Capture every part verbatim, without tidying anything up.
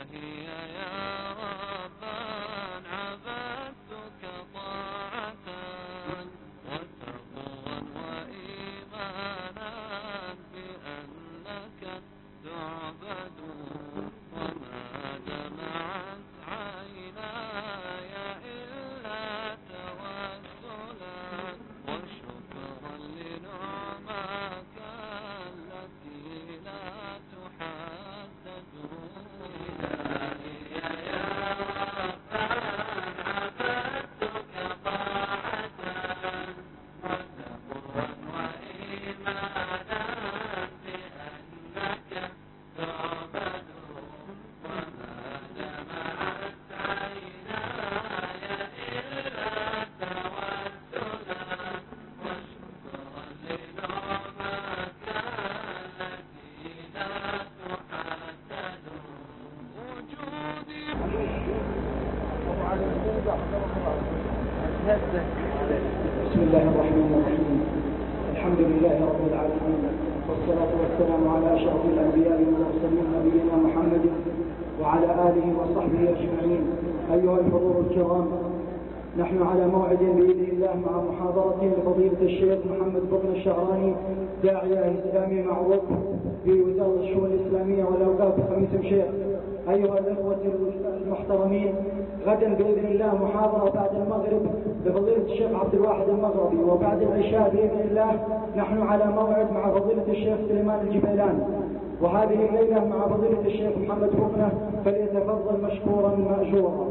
بسم الله الرحمن الرحيم. الحمد لله رب العالمين، والصلاة والسلام على أشرف الأنبياء والمرسلين نبينا محمد وعلى آله وصحبه أجمعين. أيها الحضور الكرام، نحن على موعد بإذن الله مع محاضرة لفضيلة الشيخ محمد بن الشعراني، داعية إسلامي معروف في وزارة الشؤون الإسلامية والأوقاف خميس شيخ. أيها الأخوة المحترمين، غدا بإذن الله محاضرة بعد المغرب لفضيلة الشيخ عبد الواحد المغربي، وبعد العشاء بإذن الله نحن على موعد مع فضيلة الشيخ سليمان الجبيلان، وهذه الليلة مع فضيلة الشيخ محمد بن، فليتفضل مشكورا مأجورا.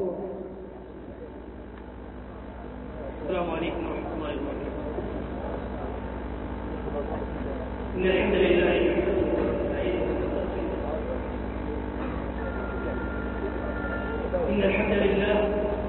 السلام عليكم ورحمة الله وبركاته. إن الحمد لله إن الحمد لله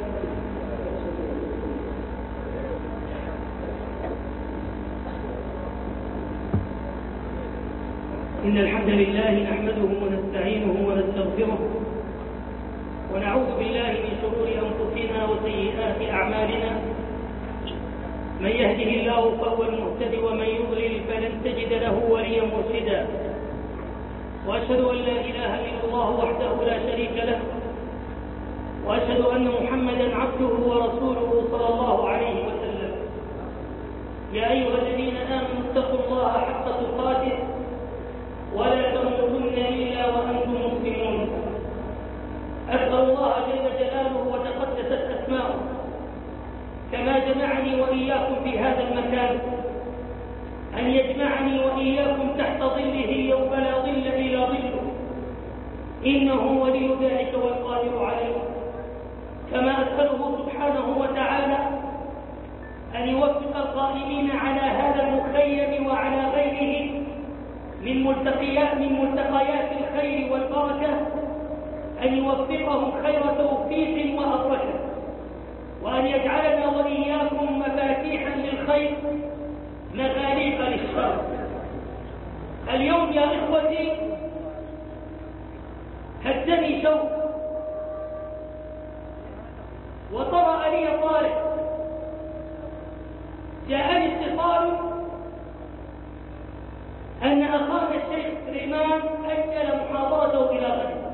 إن الحمد لله نحمده ونستعينه ونستغفره ونعوذ بالله من شرور أنفسنا وسيئات أعمالنا. من يهده الله فهو المهتدي ومن يضلل فلن تجد له وليا مرشدا. وأشهد أن لا إله إلا الله وحده لا شريك له، وأشهد أن محمدا عبده ورسوله صلى الله عليه وسلم. يا أيها الذين آمنوا اتقوا الله حق تقاته ولا تموتن إلا وأنتم مسلمون. أسأل الله جل جلاله وتقدست أسماؤه كما جمعني وإياكم في هذا المكان أن يجمعني وإياكم تحت ظله يوم لا ظل إلا ظله، إنه ولي ذلك والقادر عليه. كما أسأله سبحانه وتعالى أن يوفق القائمين على هذا المخيم وعلى غيره من ملتقيات من ملتقيات الخير والبركة، أن يوفقهم خير توفيق وأبركة، وأن يجعلنا وإياكم مفاتيحا للخير مغاليق للشر. اليوم يا إخوتي هزني شوق وطرأ لي طارئ. جاءني اتصال أن أخانا الشيخ سليمان أجل محاضرته إلى غد،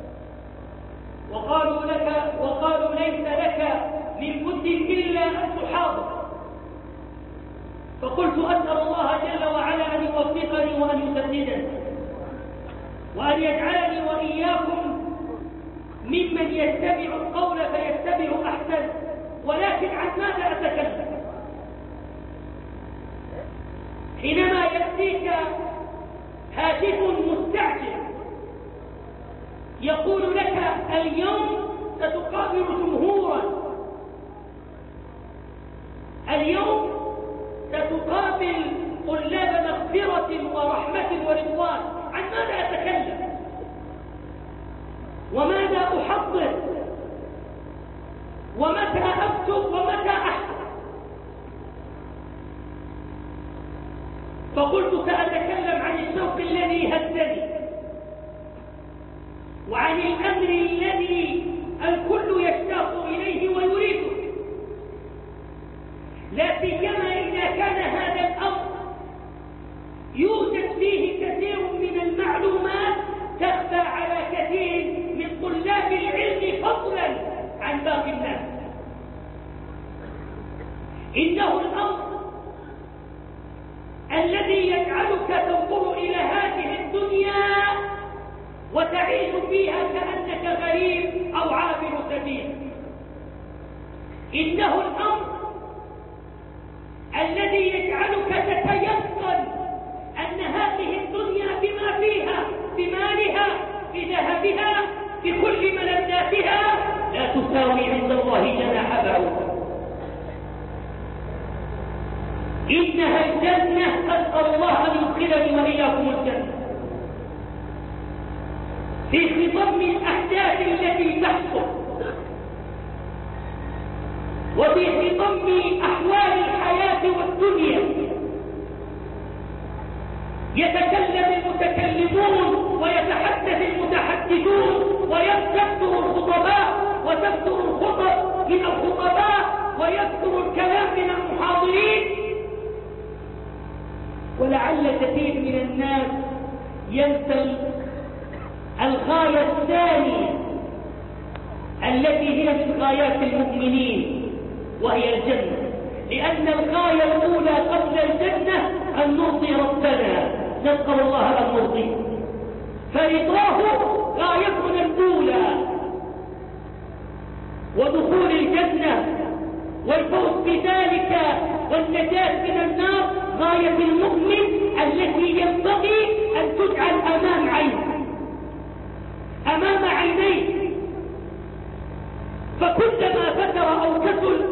وقالوا لك وقالوا ليس لك من بد إلا أن تحاضر. فقلت أسأل الله جل وعلا أن يوفقني وأن يسددني وأن يجعلني وإياكم ممن يتبع القول فيتبع أحسن. ولكن عن ماذا أتكلم؟ حينما يأتيك هاتف مستعجل يقول لك اليوم ستقابل جمهورا، اليوم ستقابل طلاب مغفرة ورحمة ورضوان، عن ماذا أتكلم؟ وماذا أحضر؟ ومتى أكتب ومتى أحضر؟ فقلت سأتكلم عن الشوق الذي هزني، وعن الأمر الذي الكل يشتاق إليه ويريده، لا سيما إذا كان هذا الأمر يوجد فيه كثير من المعلومات تخفى على كثير من طلاب إنه الأمر الذي يجعلك تنظر إلى هذه الدنيا وتعيش فيها كأنك غريب أو عابر سبيل. إنه الأمر الذي يجعلك تتيقن أن هذه الدنيا بما فيها، بمالها، بذهبها، بكل ملذاتها، لا تساوي عند الله جناح بعوضة. إنها الجنة، أسأل الله أن يدخلني وإياكم الجنة. في خضم الأحداث التي تحصل وفي خضم أحوال الحياة والدنيا يتكلم المتكلمون ويتحدث المتحدثون ويكثر الخطباء وتكثر الخطب من الخطباء ويكثر الكلام من المحاضرين، ولعل كثير من الناس ينسى الغاية الثانية التي هي من غايات المؤمنين وهي الجنة، لأن الغاية الأولى قبل الجنة أن نرضي ربنا، نسأل الله أن نرضيه، فرضاه غايتنا الأولى، ودخول الجنة والفوز بذلك والنجاة من النار غاية المؤمن التي ينبغي أن تجعل أمام عينه، أمام عينيه. فكلما فتر أو كسل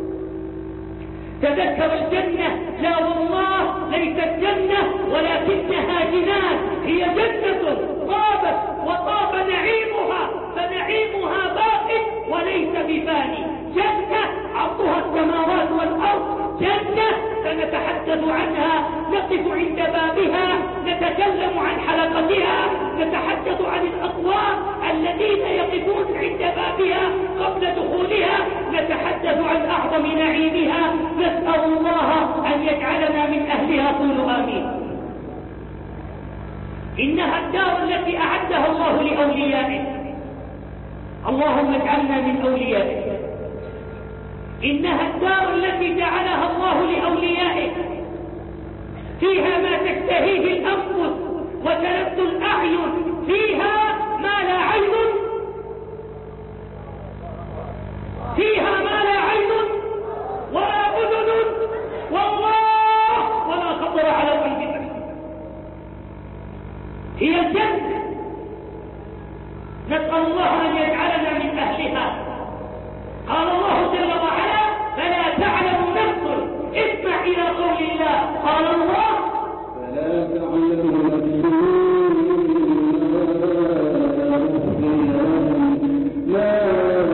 تذكر الجنة، لا والله ليست جنة ولكنها جنان، هي جنة طابت وطاب نعيمها، فنعيمها باق وليس بفاني. جنة عرضها السماوات والأرض، جنة سنتحدث عنها، نقف عند بابها، نتكلم عن حلقتها، نتحدث عن الأقوام الذين يقفون عند بابها قبل دخولها، نتحدث عن أعظم نعيمها، نسأل الله أن يجعلنا من أهلها، قولوا آمين. إنها الدار التي أعدها الله لأوليائه، اللهم اجعلنا من أوليائه. إنها الدار التي جعلها الله لأوليائه، فيها ما تشتهيه الأنفس وتلذ الأعين، فيها ما لا عين فيها ما لا عين ولا أذن والله ولا خطر على قلب بشر. هي الجنة، نسأل الله أن يجعلنا من أهلها. قال الله جل وعلا: فلا تعلم نفس، اسمع إلى قول الله، قال الله: فلا تعلم نفس ما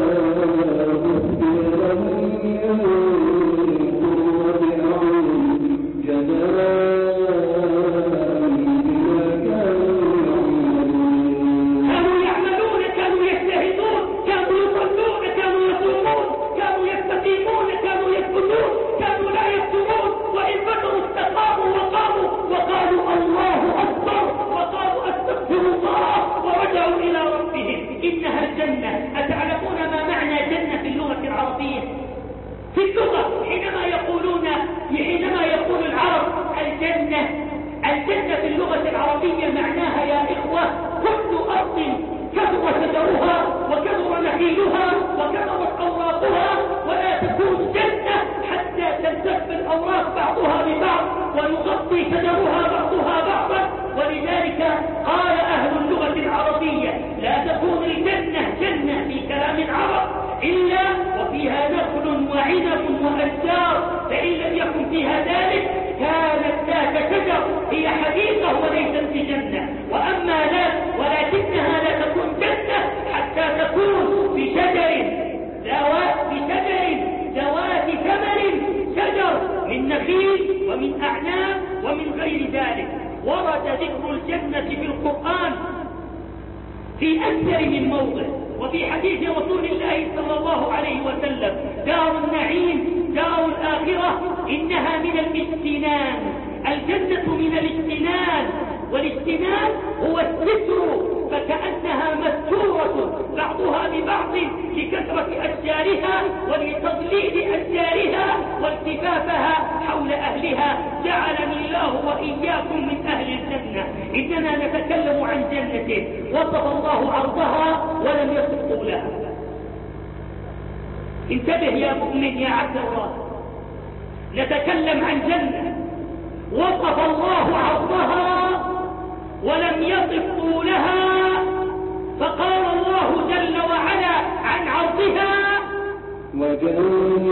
أخفي لهم من قرة أعين جزاء بما كانوا يعملون. كانوا يعملون، كانوا يجتهدون، كانوا يصلون، كانوا يصومون، كانوا يستقيمون، كانوا يسجدون، كانوا لا يفترون، وإن فتروا استقاموا وقاموا وقالوا الله أكبر وقالوا أستغفر الله ورجعوا إلى ربهم. إنها الجنة. أتعلمون ما معنى جنة في اللغة العربية؟ في اللغة حينما يقولون حينما يقول العرب الجنة، الجنة في اللغة العربية معناها يا إخوة كل أرض كثر شجرها وكثر نخيلها وكثرت أوراقها، ولا تكون جنة حتى تلتف الأوراق بعضها ببعض ويغطي شجرها بعضها بعضا. ولذلك قال أهل اللغة العربية: لا تكون الجنة جنة في كلام العرب إلا وفيها نخل وعنب وأشجار، فإن لم يكن فيها ذلك كانت ذات شجر، هي حديقة وليست بجنة. وأما لا ولكنها لا تكون جنة حتى تكون بشجر ذوات بشجر ذوات ثمر، شجر من نخيل ومن أعناب ومن غير ذلك. ورد ذكر الجنة في القرآن في أكثر من موضع، وفي حديث رسول الله صلى الله عليه وسلم: دار النعيم، دار الآخرة، إنها من الاجتنان. الجنة من الاجتنان، والاجتنان هو الستر فكأنها مستورة بعضها ببعض لكثرة أشجارها ولتضليل أشجارها والتفافها حول أهلها. جعلني الله وإياكم من أهل الجنة. إننا نتكلم عن جنة وصف الله عرضها ولم يصف طولها. انتبه يا مؤمن يا عبد الله، نتكلم عن جنة وصف الله عرضها ولم يصف طولها، فقال الله جل وعلا عن عرضها: وجنة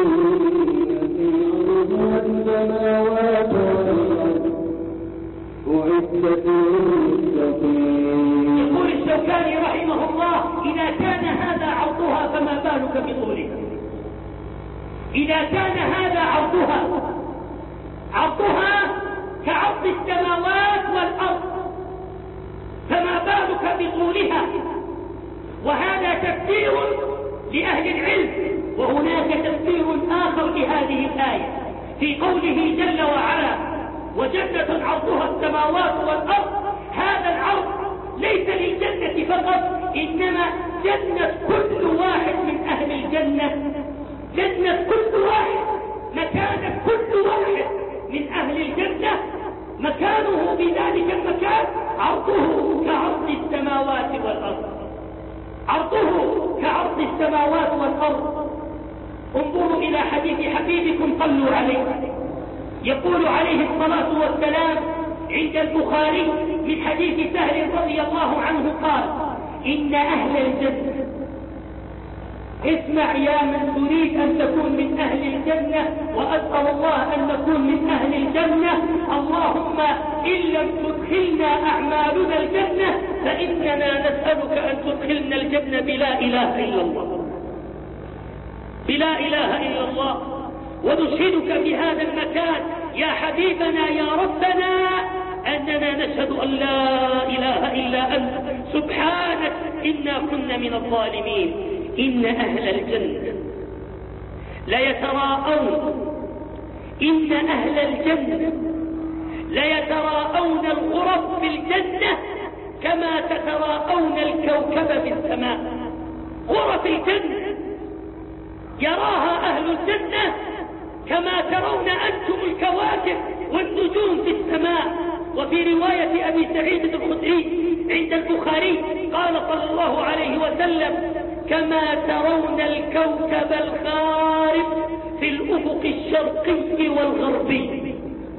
عرضها السماوات والأرض أعدت للمتقين. يقول الشوكاني رحمه الله: إذا كان هذا عرضها فما بالك بطولها. إذا كان هذا عرضها عرضها كعرض السماوات والأرض فما بالك بطولها. وهذا تفسير لأهل العلم. وهناك تفسير آخر لهذه الآية في قوله جل وعلا: وجنة عرضها السماوات والأرض. هذا العرض ليس للجنة فقط، إنما جنة كل واحد من أهل الجنة. جنة كل واحد، مكان كل واحد من أهل الجنة مكانه بذلك المكان عرضه كعرض السماوات والأرض. عرضه كعرض السماوات والأرض. انظروا إلى حديث حبيبكم صلوا عليه. يقول عليه الصلاة والسلام عند البخاري من حديث سهل رضي الله عنه قال: إن أهل الجنة، اسمع يا من تريد أن تكون من أهل الجنة، وأسأل الله أن نكون من أهل الجنة. اللهم إن لم تدخلنا أعمالنا الجنة فإننا نسألك أن تدخلنا الجنة بلا إله إلا الله، بلا إله إلا الله. ونشهدك بهذا المكان يا حبيبنا يا ربنا أننا نشهد أن لا إله إلا أنت سبحانك إنا كنا من الظالمين. إن أهل الجنة ليتراءون إن أهل الجنة ليتراءون الغرف في الجنة كما تتراءون الكوكب في السماء. غرف الجنة يراها أهل الجنة كما ترون أنتم الكواكب والنجوم في السماء. وفي رواية أبي سعيد الخدري عند البخاري قال صلى الله عليه وسلم: كما ترون الكوكب الخارج في الأفق الشرقي والغربي.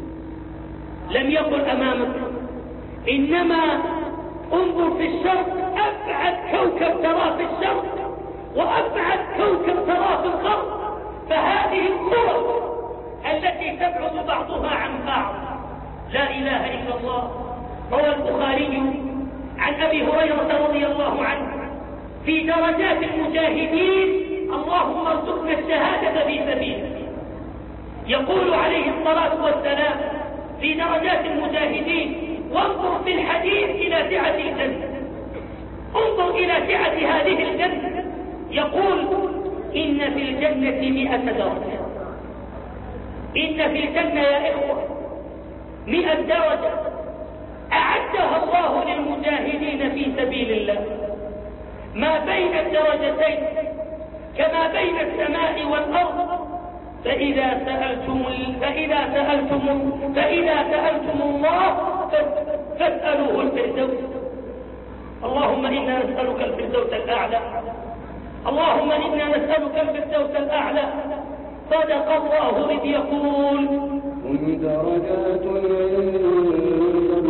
لم يقل أمامك، إنما انظر في الشرق، أبعد كوكب تراه في الشرق وأبعد كوكب تراه في الغرب. فهذه الغرف التي تبعد بعضها عن بعض. لا إله إلا الله. روى البخاري عن أبي هريرة رضي الله عنه في درجات المجاهدين: اللهم ارزقنا الشهادة في سبيلك. يقول عليه الصلاة والسلام في درجات المجاهدين: وانظر في الحديث إلى سعة الجنة، انظر إلى سعة هذه الجنة. يقول: إن في الجنة مئة درجة. إن في الجنة يا إخوة مئة درجة أعدها الله للمجاهدين في سبيل الله. ما بين الدرجتين كما بين السماء والأرض. فإذا سألتم فإذا سألتم فإذا سألتم الله فاسألوه الفردوس. اللهم إنا نسألك الفردوس الأعلى. اللهم إنا نسألك الفردوس الأعلى. صدق الله إذ يقول: هم درجات عند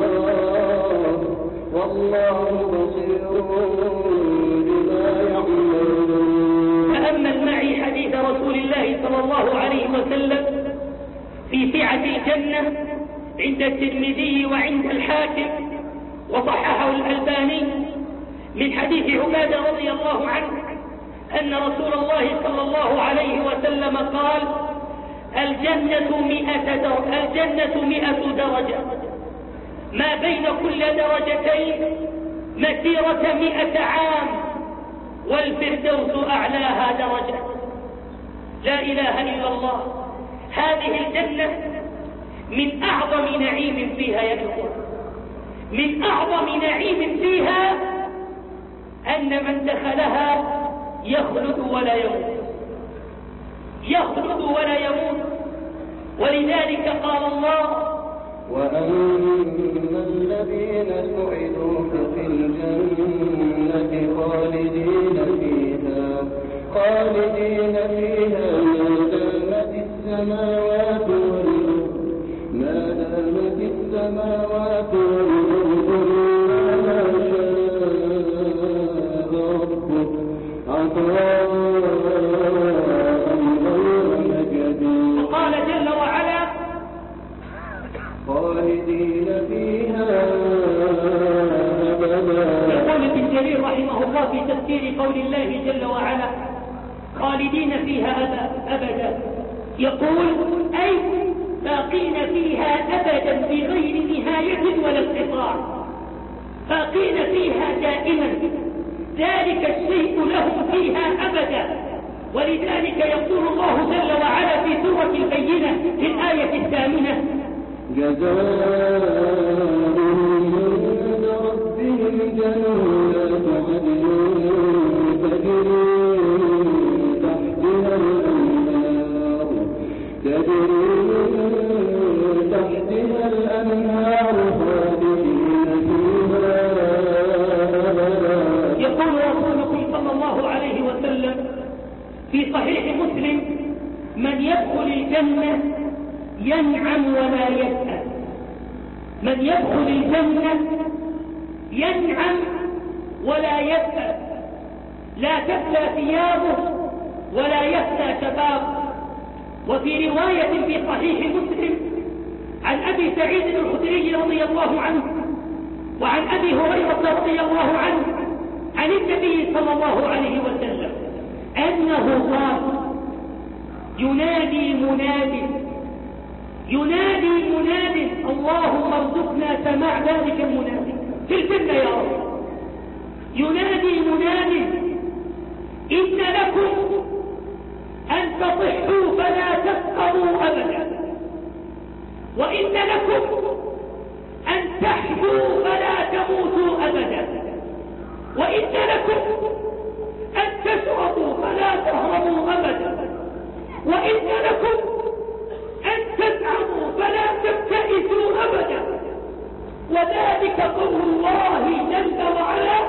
الله والله بصير بما يعملون. تأمل معي حديث رسول الله صلى الله عليه وسلم في سعة الجنة عند الترمذي وعند الحاكم وصححه الألباني من حديث عبادة رضي الله عنه أن رسول الله صلى الله عليه وسلم قال: الجنة مئة درجة, الجنة مئة درجة، ما بين كل درجتين مسيرة مئة عام، والفردوس أعلاها درجة. لا إله إلا الله. هذه الجنة من أعظم نعيم فيها يا إخوة. من أعظم نعيم فيها أن من دخلها يخلد ولا يموت، يخلد ولا يموت. ولذلك قال الله: وأما الذين سعدوا ففي الجنة خالدين فيها خالدين فيها ما دامت السماوات والأرض ما دامت السماوات والأرض ما شاء ربك عطاء غير مجدود. وقال جل وعلا: خالدين فيها أبدا. يقول ابن جرير رحمه الله في تفسير قول الله جل وعلا: خالدين فيها أبدا، يقول أي باقين فيها أبدا بغير نهاية ولا انقطاع، باقين فيها دائما، ذلك الشيء لهم فيها أبدا. ولذلك يقول الله جل وعلا في سورة البينة في الآية الثامنة: جزاؤهم عند ربهم جنات عدن تجري تحتها الأنهار تجري تحتها الأنهار خالدين فيها أبدا. يقول رسولكم صلى الله عليه وسلم في صحيح مسلم: من يدخل الجنة ينعم ولا يسأل، من يدخل الجنة ينعم ولا يسأل، لا تبلى ثيابه ولا يفنى شبابه. وفي رواية في صحيح مسلم عن أبي سعيد الخدري رضي الله عنه وعن أبي هريرة رضي الله عنه عن النبي صلى الله عليه وسلم أنه قال: ينادي مناد ينادي مناد اللهم ارزقنا سماع ذلك المنادي في الجنة يا رب. ينادي مناد: إن لكم أن تصحوا فلا تسقموا أبدا، وإن لكم أن تحيوا فلا تموتوا أبدا، وإن لكم أن تشربوا فلا تهرموا أبدا، وإن لكم أن تسعدوا فلا تبتئسوا أبدا. وذلك قول الله جل وعلا: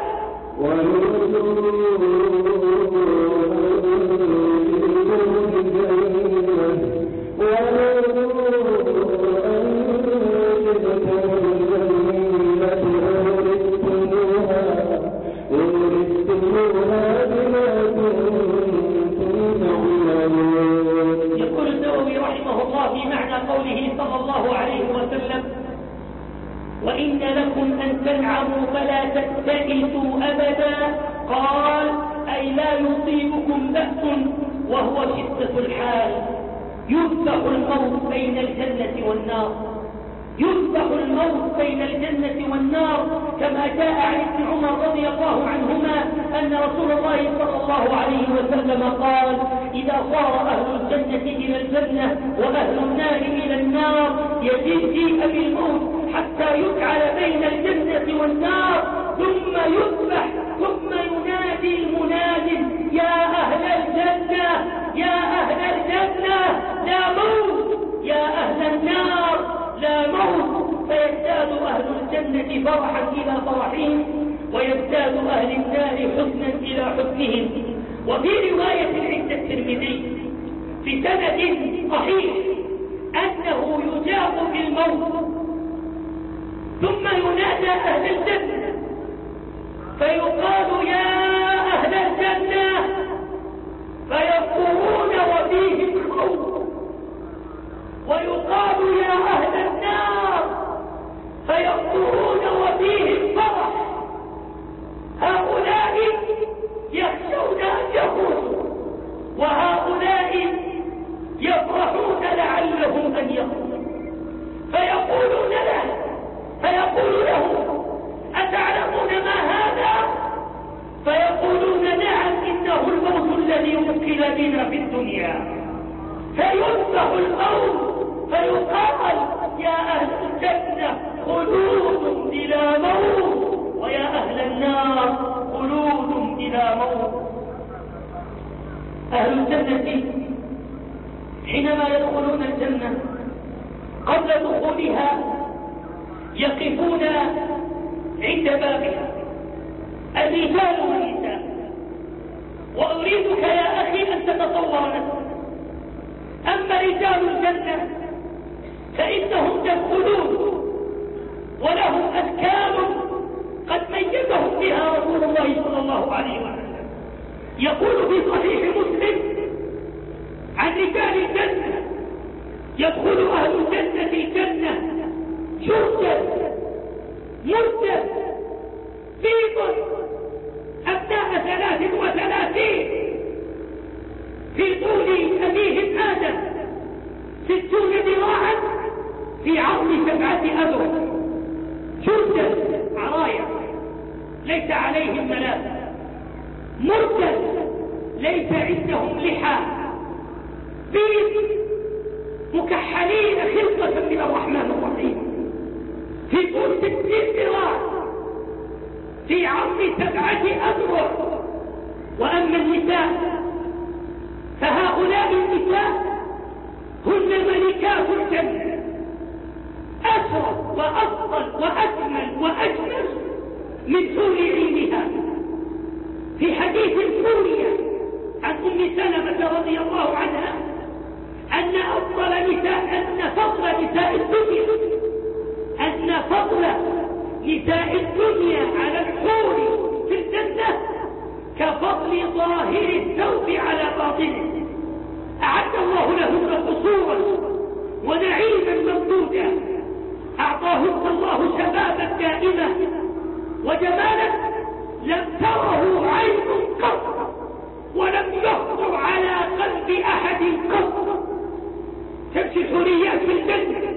يقول النووي رحمه الله في معنى قوله صلى الله عليه وسلم: وإن لكم أن تنعموا فلا تبتئسوا أبدا، قال: أي لا يصيبكم بأس وهو شدة الحال. يفتح الموت بين الجنة والنار، يفتح الموت بين الجنة والنار، كما جاء عن ابن عمر رضي الله عنهما أن رسول الله صلى الله عليه وسلم قال: إذا صار أهل الجنة إلى الجنة وأهل النار إلى النار يجيء بالموت حتى يجعل بين الجنة والنار، ثم يذبح، ثم ينادي المناد: يا أهل الجنة يا أهل الجنة لا موت، يا أهل النار لا موت. فيزداد أهل الجنة فرحا إلى فرحهم، ويزداد أهل النار حزنا إلى حزنهم. وفي رواية عند الترمذي في سند صحيح أنه يجاء بالموت ثم ينادى أهل الجنة فيقال: يا أهل الجنة، فيقولون وفيهم خوف، ويقال: يا أهل النار، فيقولون وفيهم فرح. هؤلاء يخشون أن يخرجوا، وهؤلاء يفرحون لعلهم أن يخرجوا. فيقولون له فيقول له: أتعلمون ما هذا؟ فيقولون: نعم، إنه الموت الذي وكل بنا في الدنيا. فيفتح الموت فيقال: يا أهل الجنة خلود بلا موت، ويا أهل النار خلود بلا موت. أهل الجنة حينما يدخلون الجنة قبل دخولها يقفون عند بابها الرجال والنساء. وأريدك يا أخي أن تتصور نفسك، أما رجال الجنة فإنهم يدخلون ولهم أذكار قد ميزهم بها رسول الله صلى الله عليه وسلم. يقول في صحيح مسلم عن رجال الجنة: يدخل أهل الجنة الجنة جردا مردا بيضا أبناء ثلاث وثلاثين في طول أبيهم آدم ستون ذراعا في عرض سبعة أذرع، جردا عرايا ليس عليهم ملابس، مردا ليس عندهم لحى، بيض مكحلين خلقة من الرحمن الرحيم في طول ستين ذراع في عرض سبعة أذرع. وأما النساء فهؤلاء النساء هن ملكات الجنة، أشرف وأفضل وأجمل وأجمل من حور عينها. في حديث روي عن أم سلمة رضي الله عنها أن أفضل نساء أن فضل نساء الدنيا أن فضل نساء الدنيا على الحور في الجنة كفضل ظاهر الثوب على باطنه. أعد الله لهن قصورا ونعيما ممدودا، أعطاهن الله شبابا دائما وجمالا لم تره عين قط ولم يخطر على قلب أحد قط. تمشي الحوريات في الجنة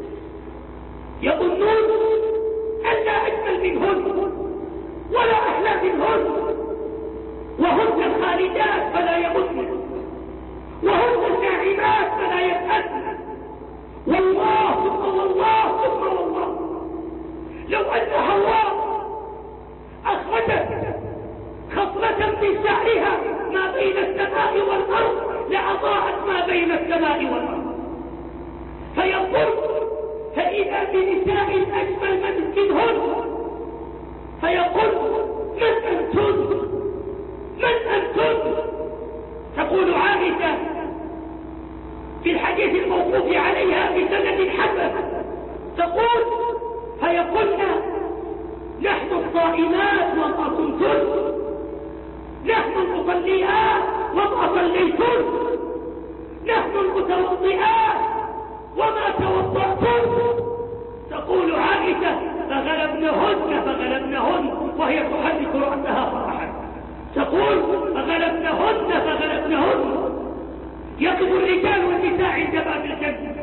يظنون أن لا أجمل منهن ولا أحلى منهن، وهن الخالدات فلا يمتن، وهن الناعمات فلا يسألن. والله ثم والله ثم والله لو أن حواء أخرجت خصلة من شعرها ما بين السماء والأرض لأضاءت ما بين السماء والأرض. فينظر فإذا بنساء أجمل من منهن فيقول: من أنتن؟ من أنتن؟ تقول عائشة في الحديث الموقوف عليها بسند حسن، تقول: فيقولن: نحن الصائمات وما كنتن، نحن المصليات وما صليتن، نحن المتوضئات وما توضأتن. تقول عائشة: فغلبنهن فغلبنهن، وهي تحرك رأسها فرحا. تقول: فغلبنهن فغلبنهن. يقف الرجال والنساء عند باب الجنة،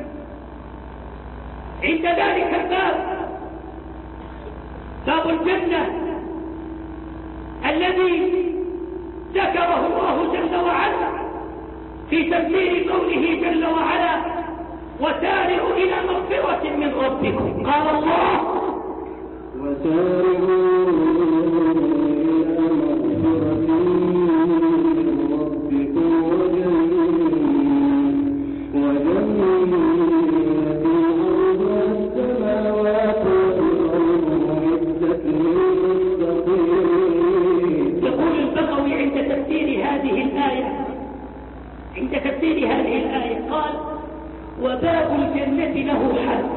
عند ذلك الباب، باب الجنة الذي ذكره الله جل وعلا في تفسير قوله جل وعلا: وسارعوا إلى مغفرة من ربكم. قال الله: وسارعوا إلى مغفرة من ربكم وجنة عرضها السماوات والأرض أعدت للمتقين. يقول البغوي عند تفسير هذه الآية عند تفسير هذه الآية قال: وباب الجنة له حل.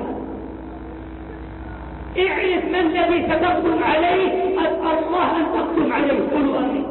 اعرف ما الذي ستقدم عليه، أسأل الله أن تقدم عليه. قولوا آمين.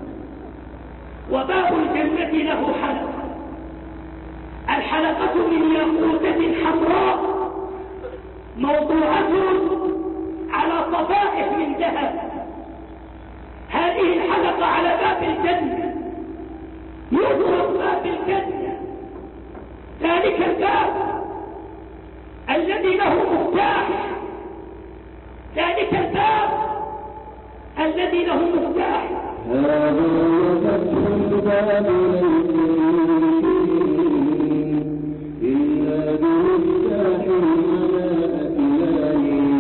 وباب الجنة له حل، الحلقة من ياقوتة حمراء موضوعة على صفائح من ذهب. هذه الحلقة على باب الجنة، يضرب باب الجنة، ذلك الباب الذي له مفتاح، ذلك الباب الذي له مفتاح. هذا فتح الباب إلا بمفتاح الملائكة لا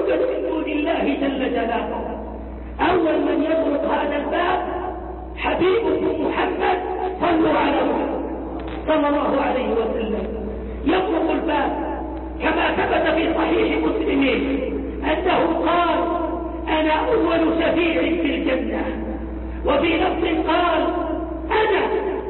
يوجد من دون الله جل جلاله. أول من يطرق هذا الباب حبيبكم محمد، صلوا على محمد صلى الله عليه وسلم. يطرق الباب كما ثبت في صحيح مسلم أنه قال: أنا أول شفيع في الجنة. وفي لفظ قال: أنا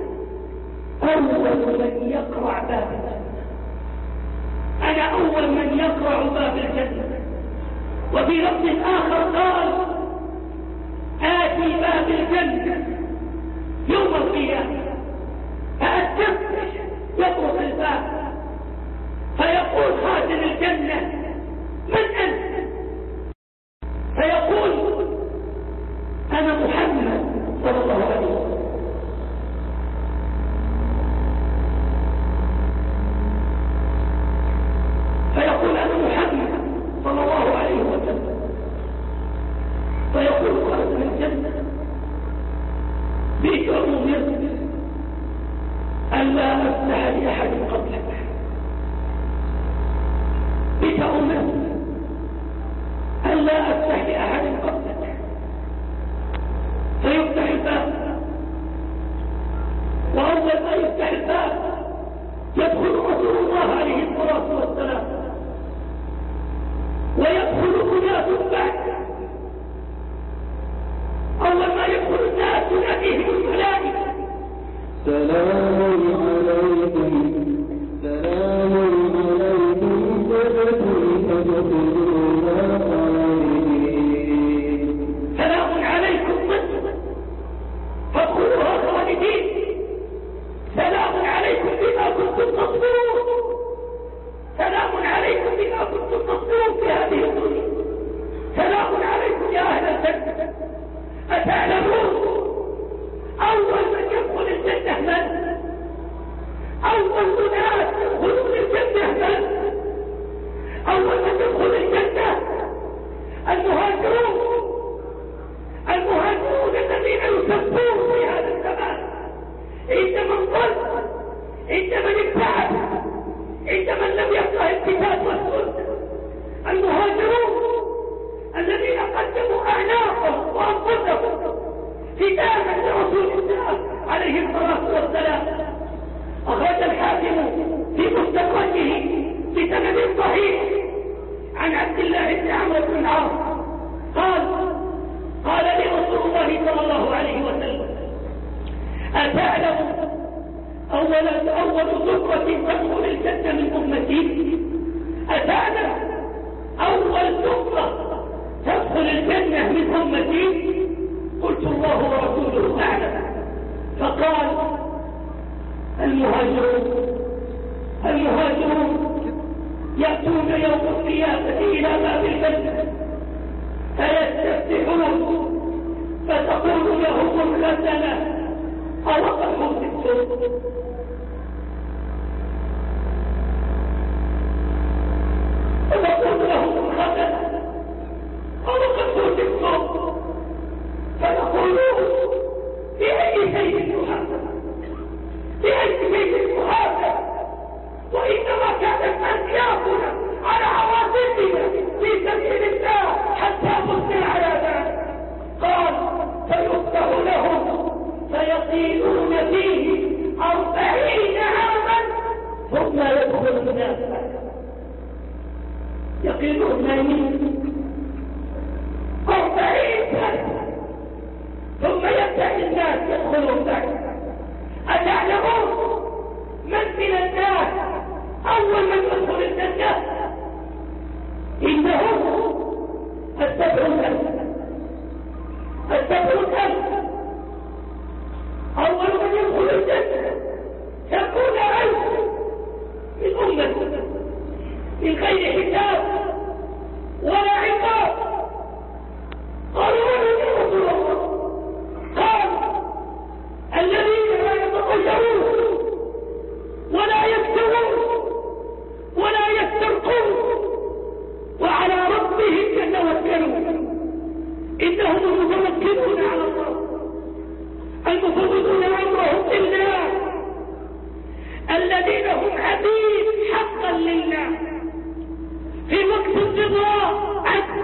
أول من يقرع باب الجنة. أنا أول من يقرع باب الجنة. وفي لفظ آخر قال: آتي باب الجنة يوم القيامة فأستفتح، يطرق الباب فيقول خازن الجنة: من أنت؟ فيقول: أنا محمد صلى الله عليه وسلم. فيقول: أنا محمد صلى الله عليه وسلم. فيقول خازن الجنة: بك أمرت ألا أفتح لأحد قبلك، بك أمرت ألا أفتح لأحد قبلك. فيفتح الباب، وأول ما يفتح الباب يدخل رسول الله عليه الصلاة والسلام، ويدخل أناس بعد. أول ما يدخل الناس يناديهم الملائكة: سلام عليكم، سلام عليكم، فادخلوا فادخلوها خالدين. سلام عليكم فادخلوها خالدين. سلام عليكم بما كنتم تصبرون. سلام عليكم بما كنتم تصبرون في هذه الدنيا. سلام عليكم يا أهل الجنة. أتعلمون أول من يدخل الجنة من؟ أول ناس يدخلون الجنة من؟ أول من يدخل الجنة المهاجرون. المهاجرون الذين يسبون في هذا الزمان عندما انضل، عندما ابتعد، عندما لم يفقه الكتاب والسنة. المهاجرون الذين قدموا أعناقهم وأنفسهم فداء لرسول الله عليه الصلاة والسلام. أخرج الحاكم في مستدركه بسند صحيح عن عبد الله بن عمرو بن العاص قال: قال لي رسول الله صلى الله عليه وسلم: أتعلم أول أول زمرة تدخل الجنة من أمتي؟ أتعلم أول زمرة تدخل الجنة من أمتي؟ قلت: الله ورسوله أعلم. فقال: المهاجرون المهاجرون يأتون يوم القيامة إلى باب الجنة فيستفتحون، فتقول لهم الخزنة: أوقد حوزتم؟ فتقول لهم الخزنة: أوقد حوزتم؟ فيقولون: بأي شيء محاسب، بأي شيء محاسب؟ وإنما كانت أنيابنا على عواطفنا في سبيل الله حتى مصر على ذلك. قال: فيفتح لهم فيقيلون فيه أربعين عاما ثم يدخل الناس. يقيلون نايمين أربعين سنة ثم يبدأ الناس يدخلون بعد. أتعلمون من من الناس أول من يدخل الجنة؟ إنهم السبعون ألف. السبعون ألف أول من يدخل الجنة. سبعون ألف من أمة من غير حساب ولا عقاب. قالوا: ومن يا رسول الله؟ قال: الذين لا يتطيرون ولا يكترون ولا يسترقون وعلى ربهم يتوكلون. إنهم المتوكلون على الله، المفوضون أمرهم لله، الذين هم عبيد حقا لله، في وقت الرضا عبد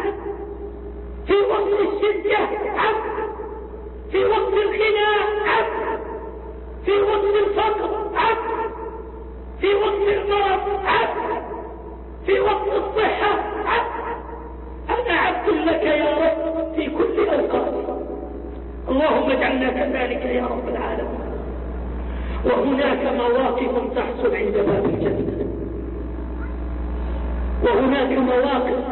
واجعلنا كذلك يا رب العالمين. وهناك مواقف تحصل عند باب الجنة، وهناك مواقف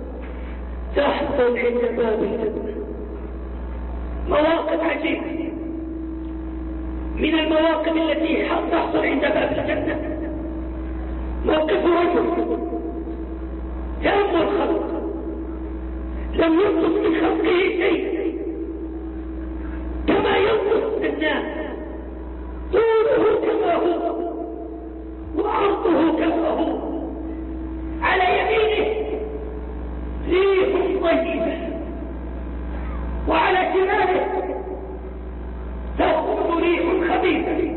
تحصل عند باب الجنة، مواقف عجيبة. من المواقف التي تحصل عند باب الجنة موقف رجل تام الخلق، لم ينقص من خلقه شيء كما ينقص الناس، طوله كما هو وعرضه كما هو، على يمينه ريح طيبة وعلى شماله تأخذ ريح خبيثة.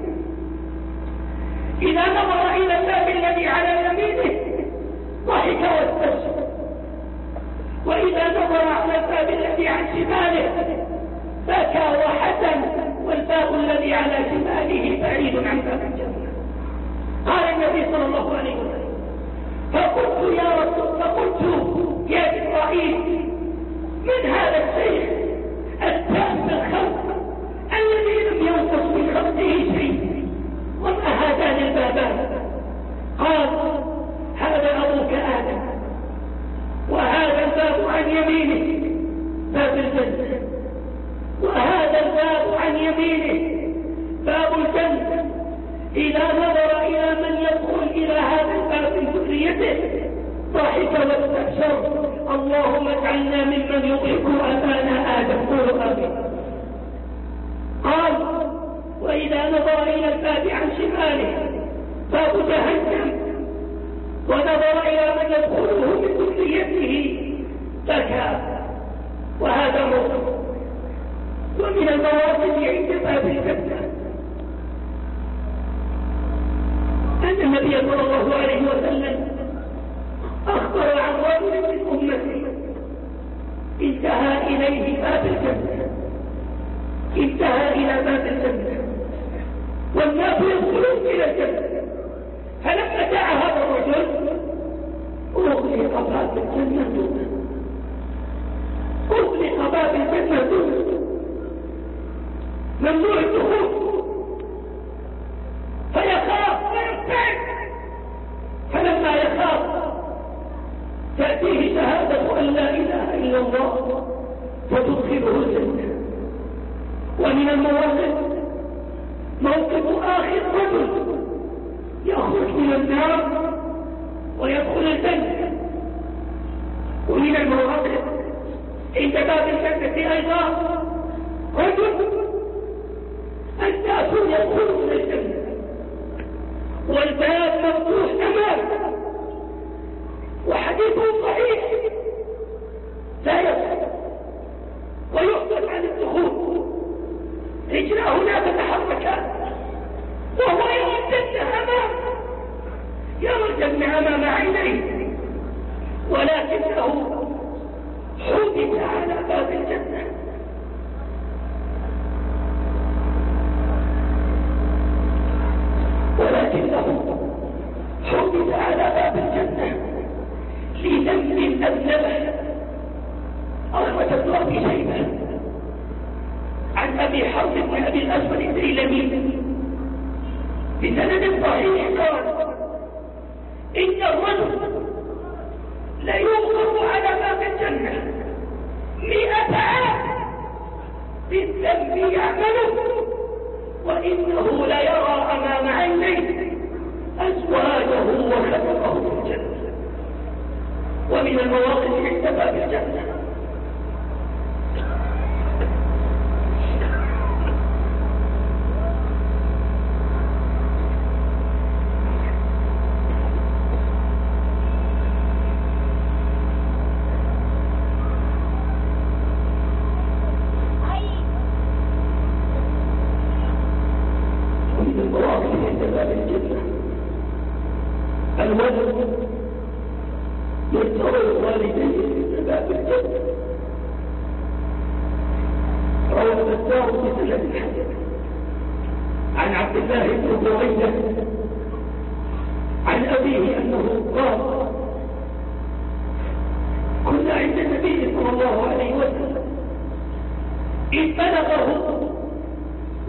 إذا نظر إلى الباب الذي على يمينه ضحك واستبشر، وإذا نظر على الباب الذي عن شماله بكى وحزن، والباب الذي على شماله بعيد عن باب الجنة. قال النبي صلى الله عليه وسلم: فقلت يا رسول فقلت يا جبرائيل من هذا الشيخ التام الخلق الذي لم ينقص من خلقه شيء، وما هذان البابان؟ قال: هذا أبوك آدم، وهذا الباب عن يمينه باب الجنة، وهذا الباب عن يمينه باب الجنة. إذا نظر إلى من يدخل إلى هذا الباب من ذريته ضحك واستبشر: اللهم اجعلنا ممن يضحك أبانا آدم. قولوا آمين. قال: وإذا نظر إلى الباب عن شماله باب جهنم، ونظر إلى من يدخله من ذريته بكى، وهذا موقف. ومن المواقف عند باب الجنة أن النبي صلى الله عليه وسلم أخبر عن رجل من أمته انتهى إليه باب الجنة، انتهى إلى باب الجنة، والناس يدخلون إلى الجنة. فلما دعا هذا الرجل أغلق باب الجنة دونه، أغلق باب الجنة دونه، ممنوع الدخول، فيخاف ويرتعب. فلما يخاف تأتيه شهادة أن لا إله إلا الله فتدخله الجنة. ومن المواقف موقف آخر رجل يخرج من النار ويدخل الجنة. ومن المواقف عند باب الجنة أيضا رجل الناس يدخلون الجنة والباب مفتوح أمامه، وحديث صحيح لا يصح ويحدث عن الدخول، رجلاه لا تتحركان، وهو يرى الجنة أمامه، يرى الجنة أمام عينيه، ولكنه حدث على باب الجنة. ولكنه حدث على باب الجنة لذنب أذنبه. أخرج ابن أبي شيبة عن أبي حرب بن أبي الأسود الديلمي بسند صحيح قال: إن الرجل ليوقف على باب الجنة مئة عام بالذنب يعمله، وإنه ليرى أمام عينيه أزواجه وخلقه في الجنة. ومن المواقف عند باب الجنة الولد يضطر والديه في باب الجنة. روى البزار بسند الحسن عن عبد الله بن بريدة عن أبيه أنه قال: كنا عند النبي صلى الله عليه وسلم إذ بلغه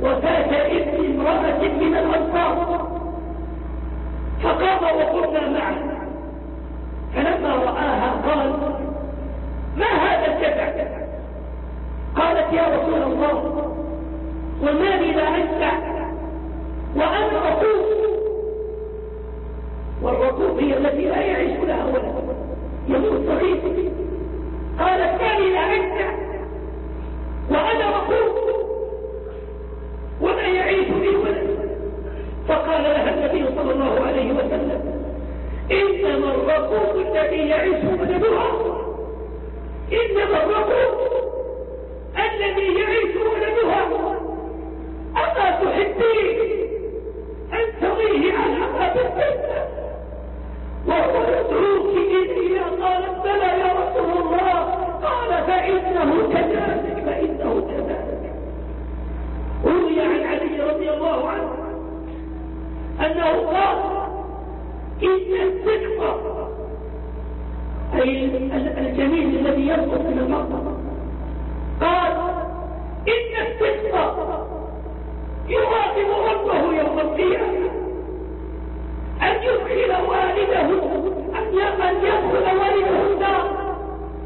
وفات ابن امرأة من الأنصار فقام وقمنا معه، فلما رآها قال: ما هذا الجزع؟ قالت: يا رسول الله، وما لي لا أجزع وأنا رقوق. والرقوق هي التي لا يعيش لها ولد، يموت صغير. قالت: ما لي لا أجزع وأنا رقوق وما يعيش لي ولد. فقال لها النبي صلى الله عليه وسلم: إنما الرقوق الذي يعيش ولدها، إنما الرقوق الذي يعيش ولدها. أما تحبين أن تضيه على باب الجنة وهو يدعوك إليها؟ قالت: بلى يا رسول الله. قال: فإنه كذلك، فإنه كذلك. روي عن علي رضي الله عنه أنه قال: إن السقف، أي الجميل الذي يسقط من المرضى، قال: إن السقف يراقب ربه يوم القيامة أن يدخل والده أن يدخل والده النار،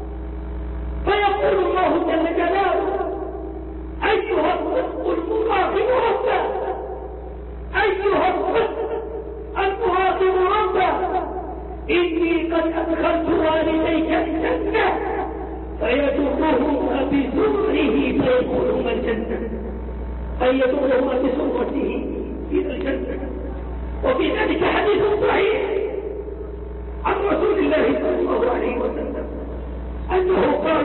فيقول الله جل جلاله: أيها الصدق المراقب ربه، أيها الصدق المراقب ربه، إني قد أدخلت والديك الجنة. فيدخلهما بسره فيدخلهما الجنة، أي يدخلهما بسرته إلى الجنة. وفي ذلك حديث صحيح عن رسول الله صلى الله عليه وسلم أنه قال: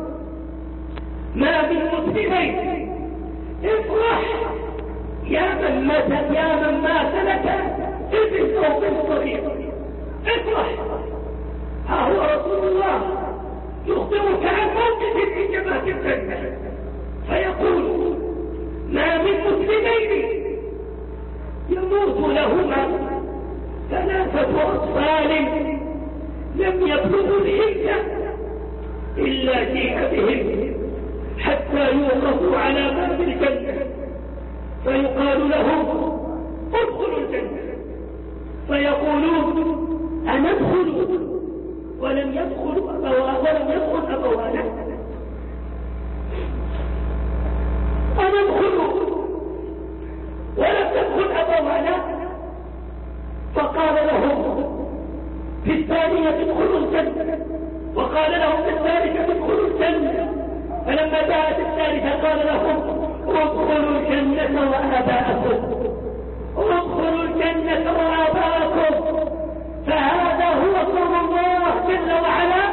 ما من مسلمين افرح يا من مات يا من مات لك ابن أو بن صغير، افرح. ها هو رسول الله يخبرك عن موقف في جماعة الجنة فيقول: ما من مسلمين يموت لهما ثلاثة أطفال لم يبلغوا الحجة إلا جيء بهم حتى يوقفوا على باب الجنة فيقال لهم: ادخلوا الجنة. فيقولون: أندخل ولم يدخل أبواه ولم يدخل أبوانا، أندخل ولم تدخل أبوانا. فقال لهم في الثانية: ادخلوا الجنة. وقال لهم في الثالثة: ادخلوا الجنة. فلما جاءت الثالثة قال لهم: ادخلوا الجنة وآباءكم، ادخلوا الجنة وآباءكم. فهذا هو قول الله جل وعلا: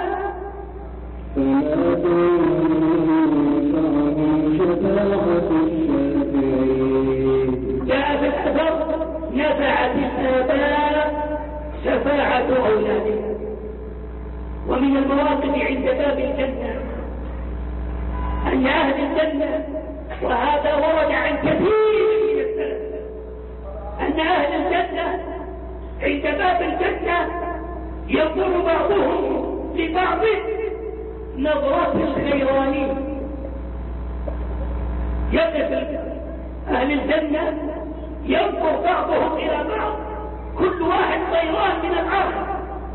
جاء في الأثر: نفعت الآباء شفاعة أولادهم. ومن المواقف عند باب الجنة أن أهل الجنة، وهذا ورد عن كثير من السلف، أن أهل الجنة عند باب الجنة ينظر بعضهم لبعض نظرات الخيرانين. يقف أهل الجنة ينظر بعضهم إلى بعض، كل واحد خيران من الآخر.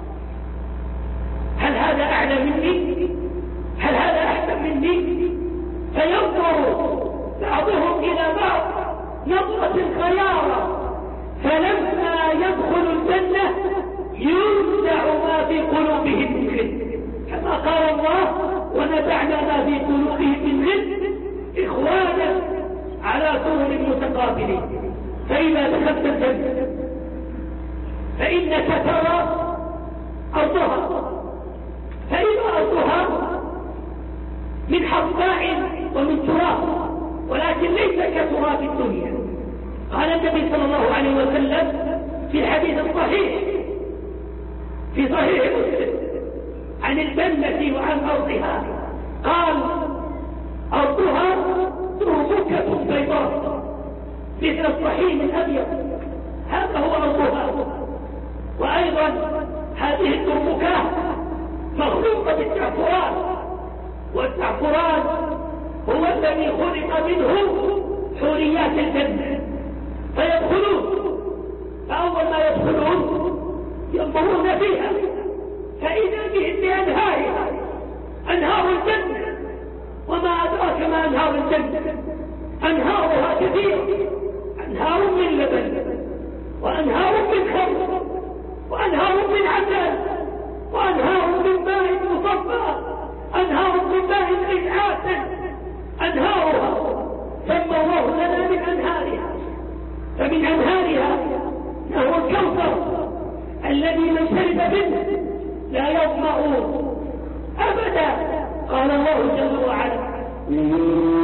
هل هذا أعلى مني؟ هل هذا أحسن مني؟ فينظر بعضهم إلى بعض نظرة الخيارة. فلما يدخل الجنة ينزع ما في قلوبهم من غل، كما قال الله: ونزعنا ما في قلوبهم من غل إخوانا على سرر متقابلين. فإذا دخلت الجنة فإنك ترى أرضها، فإذا أرضها من حصباء ومن تراب، ولكن ليس كتراب الدنيا. قال النبي صلى الله عليه وسلم في الحديث الصحيح في صحيح مسلم عن الجنة وعن أرضها، قال: أرضها تربكة بيضاء مثل الطحين الأبيض، هذا هو أرضها. وأيضا هذه التربكة مخلوقة بالزعفران، والزعفران هو الذي خلق منه حوريات الجنة فيدخلون، فأول ما يدخلون ينظرون فيها فإذا بهم بأنهارها، أنهار الجنة. وما أدراك ما أنهار الجنة؟ أنهارها كثيرة، أنهار من لبن، وأنهار من خمر، وأنهار من عسل، وأنهار من ماء مصفى، أنهار من ماء غير أنهارها سمى الله لنا من أنهارها. فمن أنهارها نهر الكوثر الذي من شرب منه لا يظمأ أبدا. قال الله جل وعلا إنا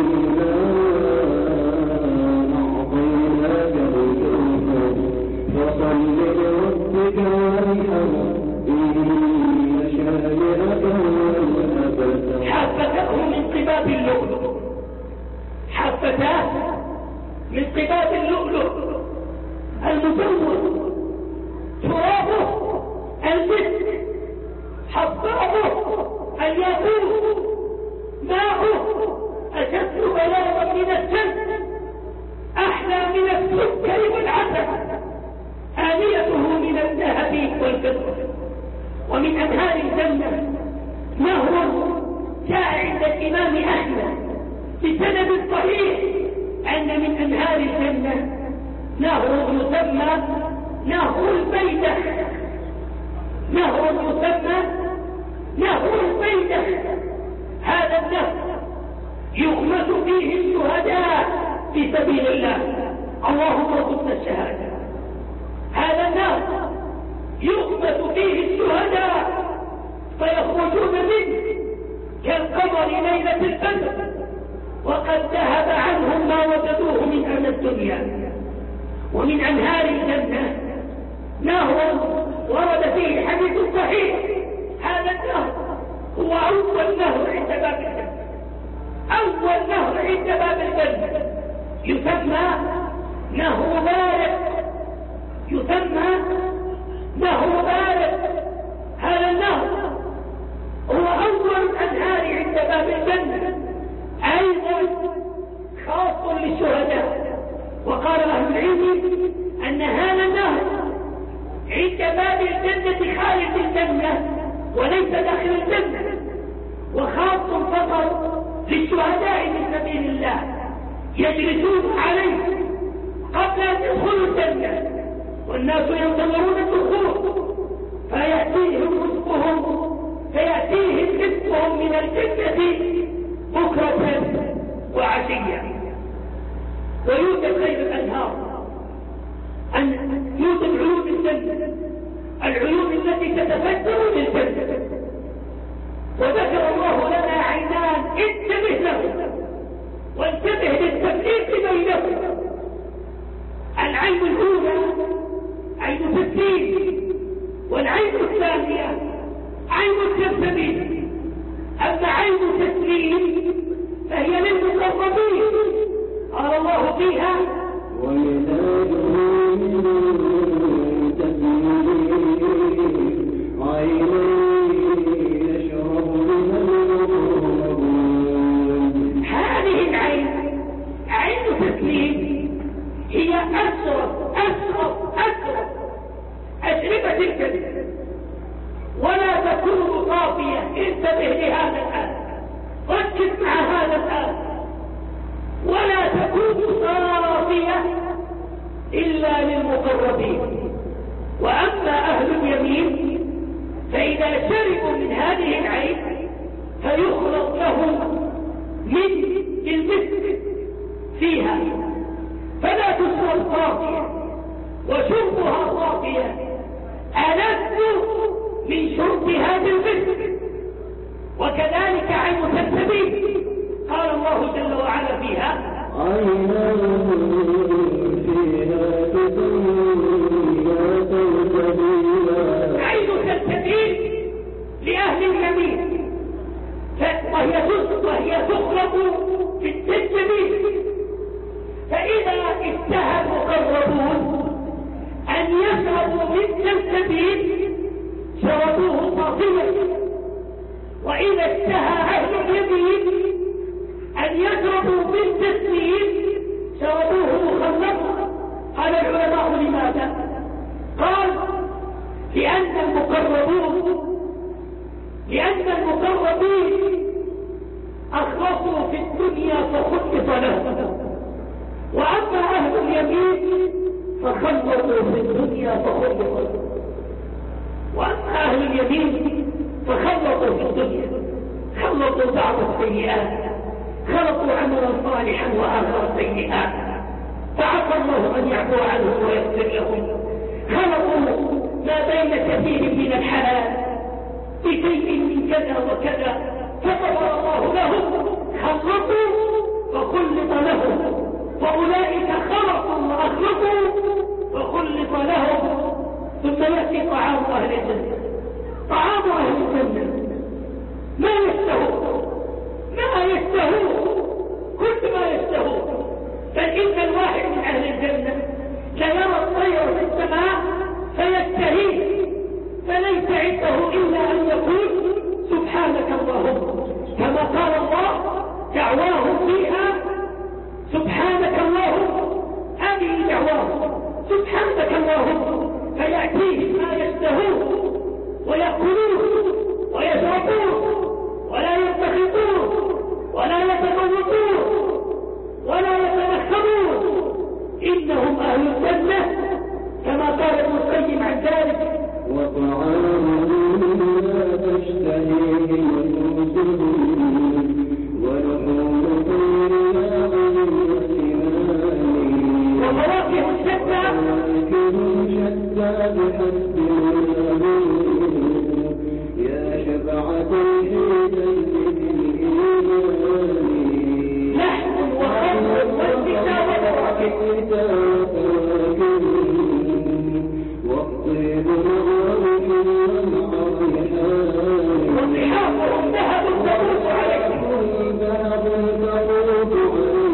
أعطيناك الكوثر فصل لربك وانحر إن شانئك هو الأبتر. حفتاه من قباب اللؤلؤ، حفتاه من قباب اللؤلؤ المزور، ترابه المسك، حصابه الياقوت، ماءه أشد بلاغا من الشمس، أحلى من السكر والعسل، آنيته من الذهب والفضة. ومن أنهار الجنة نهر جاء عند الإمام أحمد بسند صحيح أن من أنهار الجنة نهر يسمى نهر البيدة، نهر يسمى نهر البيدة. هذا النهر يغمس فيه الشهداء في سبيل الله، اللهم ارزقنا الشهادة. هذا النهر يغمس فيه الشهداء فيخرجون منه كالقمر ليلة البدر، وقد ذهب عنهم ما وجدوه من أهل الدنيا. ومن أنهار الجنة نهر ورد فيه حديث صحيح، هذا النهر هو أول نهر عند باب الجنة، أول نهر عند باب الجنة يسمى نهر بارق، يسمى نهر بارق. هذا النهر هو أول أنهار عند باب الجنة، أيضا خاص للشهداء. وقال أهل العلم أن هذا النهر عند باب الجنة خارج الجنة وليس داخل الجنة، وخاص فقط للشهداء في سبيل الله، يجلسون عليه قبل أن يدخلوا الجنة، والناس ينتظرون الدخول فيأتيهم رزقهم، فيأتيهم رزقهم من الجنة بكرة وعشية. ويوجد غير الأنهار، أن يوجد عيون الجنة، العيون التي تتفجر للجنة. وذكر الله لنا عينان انتبه له وانتبه للتفريق بينهما. العين الأولى عين تسليم، والعين الثانية عين التسليم. أما عين تسليم فهي للمقربين، قال الله فيها ومزاجه من تسليم عينا يشرب بها المقربون. هذه العين عين تسليم هي أشرف أشرف أشرف أشربة الجنة، ولا تكون صافية. انتبه لهذا الآن، ركز مع هذا الآن. ولا تكون صافية إلا للمقربين. وأما أهل اليمين فإذا شربوا من هذه العين فيخلق لهم من المسك فيها، فلا تشرب صافية، وشربها صافية ألذ من شرب هذا المسك. وكذلك عين سلسبيل، قال الله جل وعلا فيها عينا فيها تسمى سلسبيلا. عين سلسبيل لأهل اليمين، وهي وهي تخلق في السلسبيل. فإذا اشتهى المقربون أن يشربوا من سلسبيل شربوه صافيا، وإذا اشتهى أهل اليمين أن يشربوا بالتسليم شربوه قال العلماء لماذا؟ قال لأن المقربون لأن المقربين أخلصوا في الدنيا فخلص لهم، وأما أهل اليمين فخلصوا في الدنيا فخلص لهم. وأما أهل اليمين فخلصوا في الدنيا، خلصوا بعض السيئات، خلقوا عملا صالحا وآخر سيئات، فعسى الله أن يعفو عنهم ويغفر لهم. خلقوا ما بين كثير من الحلال بشيء من كذا وكذا فغفر الله لهم، خلقوا فخلط لهم، وأولئك خلقوا وأخلقوا وخلط لهم. ثم يأتي طعام أهل الجنة. طعام أهل الجنة ما يشتهوا ما يشتهوا كل ما يشتهوا. بل إن الواحد من أهل الجنة لا يرى الطير في السماء فيشتهيه، فليس عنده إلا أن يقول سبحانك اللهم، كما قال الله دعواهم فيها سبحانك اللهم. هذه دعواهم سبحانك اللهم، فيأتيهم ما يشتهون ويأكلون ويشربون ولا يتخذون ولا يتموتون ولا يتنخرون. إنهم أهل الجنة كما قال ابن القيم عن ذلك: وطعام لا تشتهيه نفوسهم ولحوم طير وفواكه شتى بحسب يا شفعة لحم وخمر والكتاب والطيب مغرب وصحابهم ذهب تطوف عليهم ذهب تطوف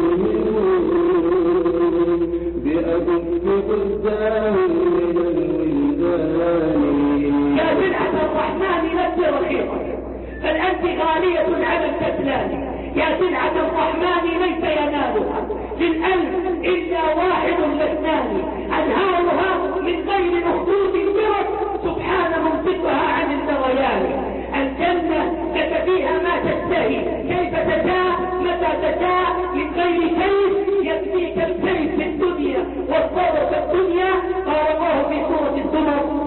عليهم بأكف قدام من الولدان. يا سلعة الرحمن لست رخيصة بل أنت غالية على الكسلان. يا سلعة الرحمن ليس ينالها للألف إلا واحد لاثنان، أنهارها من غير أخدود برد سبحان ممسكها عن الزريان. الجنة لك فيها ما تشتهي كيف تشاء متى تشاء من غير كيف، يكفيك الكيف في الدنيا والصبر في الدنيا. قال الله في سورة الزمر: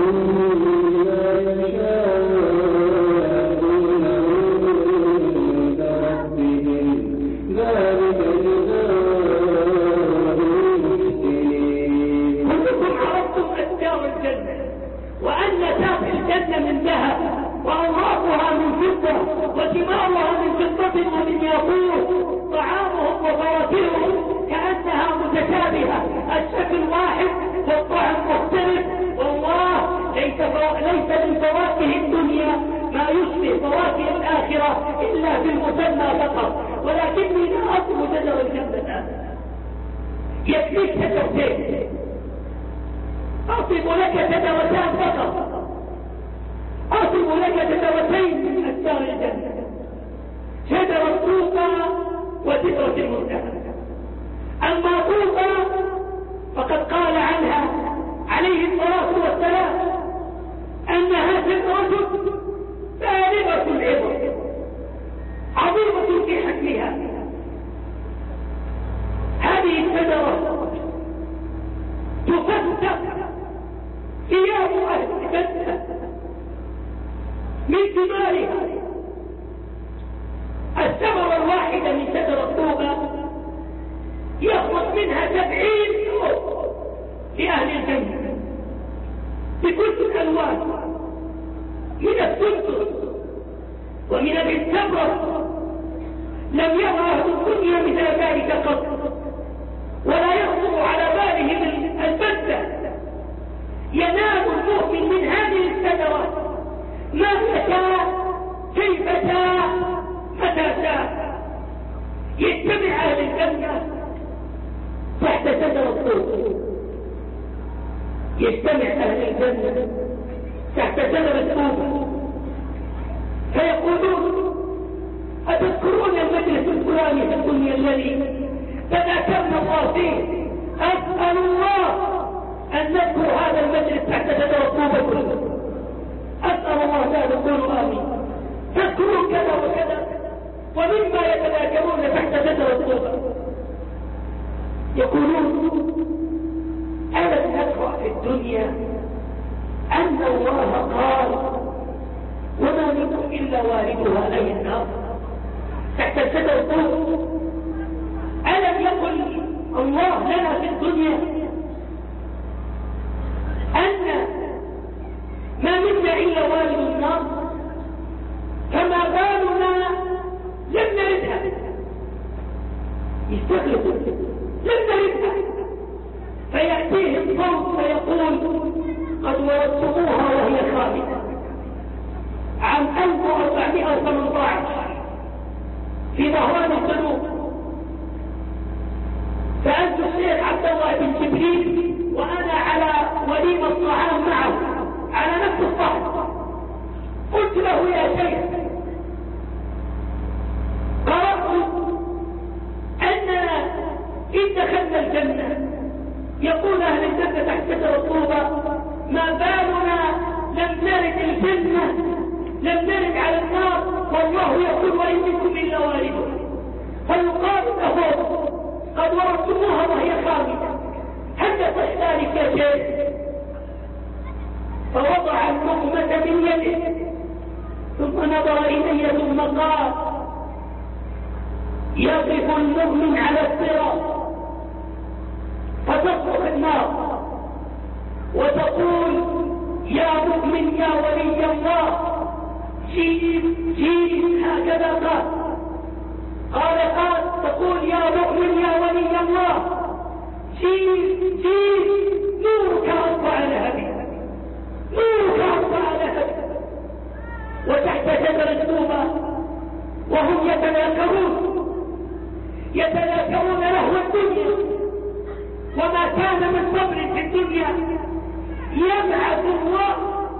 كلكم عرفتم أشجار الجنة وأن تاف الجنة من ذهب وأوراقها من فضة وثمارها من فضة ومن ياقوت. طعامهم وفواكههم كأنها متشابهة، الشكل واحد والطعم مختلف. والله ليس ليس من فواكه الدنيا ما يشبه فواكه الآخرة إلا في المسمى فقط، ولكني لا أطلب شجر الجنة. يكفيك شجرتين، أطلب لك شجرتان فقط، أطلب لك شجرتين من أشجار الجنة: شجرة طوبى وسدرة المنتهى. أما طوبى فقد قال عنها عليه الصلاة والسلام أنها شجرة بالغة العظم عظيمة في حجمها. هذه الشجرة تفتح ثياب أهل الجنة من ثمارها. الثمرة الواحدة من شجرة طوبى يخرج منها سبعين نوع لأهل الجنة بكل الألوان، من السندس ومن الاستبرق. لم يرى أهل الدنيا مثل ذلك قط، ولا يخطر على بالهم البتة. ينال المؤمن من هذه الشجرة ما شاء كيف شاء متى شاء. يجتمع أهل الجنة تحت شجرة طوبى، يجتمع أهل الجنة تحت شجرة طوبى فيقولون: أتذكرون المجلس الفلاني في الدنيا الذي تذاكرنا الله فيه أسأل الله أن نذكر هذا المجلس تحت شجرة طوبى كله. أسأل الله لا نقول آمين. تذكرون كذا وكذا ومما يتذاكرون تحت شجرة طوبى يقولون ألم نقرأ في الدنيا أن الله قال وما منكم إلا واردها أي النار تحت شجرة طوبى. ألم يقل الله لنا في الدنيا أن ما منا إلا وارد النار فما بالنا لم نردها. يستغرب لم نردها فيأتيه الصوت فيقول قد وردتموها وهي خالدة عام ألف وأربعمائة وثمانية عشر في ظهران الجنوب. سألت الشيخ عبد الله بن جبريل وأنا على وليمة الطعام معه على نفس الصحن، قلت له يا شيخ قرأت أننا إن دخلنا الجنة يقول أهل الجنة تحت شجرة طوبى ما بالنا لم نرد الجنة لم نرد على النار والله يقول وإن منكم إلا واردها فيقال له قد وردتموها وهي خالدة هل يصح ذلك يا شيخ؟ فوضع اللقمة من يده ثم نظر إلي ثم قال يقف المؤمن على الصراط فتصرخ النار وتقول يا مؤمن يا ولي الله جيد جيد هكذا قال قال قال تقول يا مؤمن يا ولي الله جيد جيد نورك أربع لهب نورك أربع لهب. وتحت شجرة طوبى وهم يتذاكرون يتذاكرون لهو الدنيا وما كان من صبر في الدنيا يبعث الله